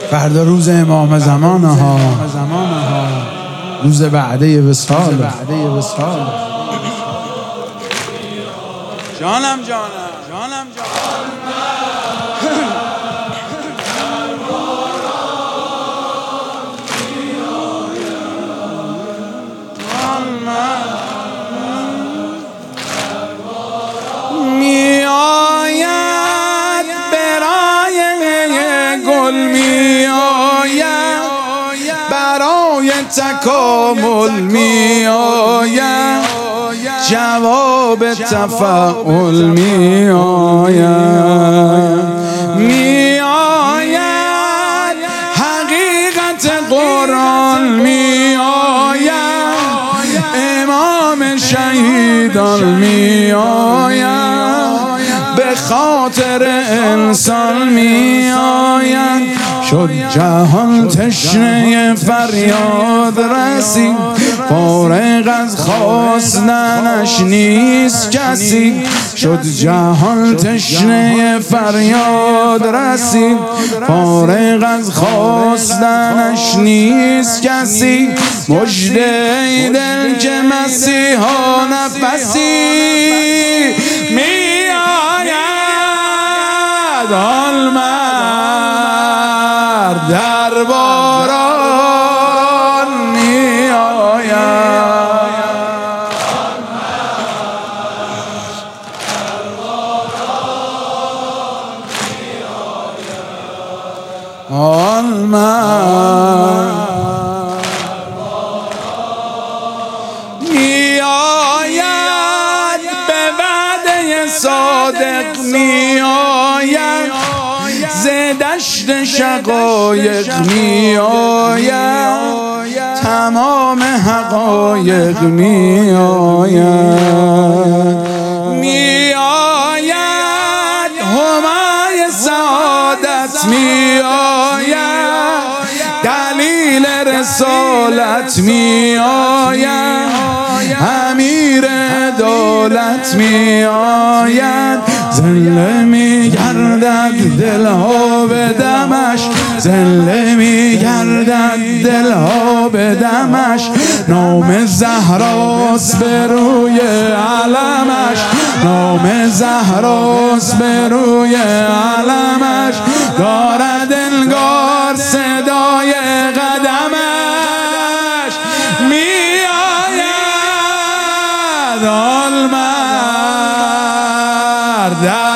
فردا روز امام زمان ها، روز بعده وصال. جانم تکامل می آید، جواب تفاعل می آید، می آید حقیقت قرآن می آید، امام شهیدان می آید، به خاطر انسان می آید. شد جهان تشنه فریاد رسید، فارغ از خواستنش نیست کسی. شد جهان تشنه فریاد رسید، فارغ از خواستنش نیست کسی. مژده ای دل که مسیحا نفسی می آید، آن در باران می آید، آن می آید، به وعده صادق می آید، ز دشت شقایق می آید، تمام حقایق می آید، می آید همای سعادت می آید، دلیل رسالت می آید، امیر دولت می آید. زنده می گردد دلها به دمش، زنده می گردد دلها به دمش، نام زهراست به روی علمش، نام زهراست به روی علمش، دارد انگار صدای قدمش. می آید آل مرد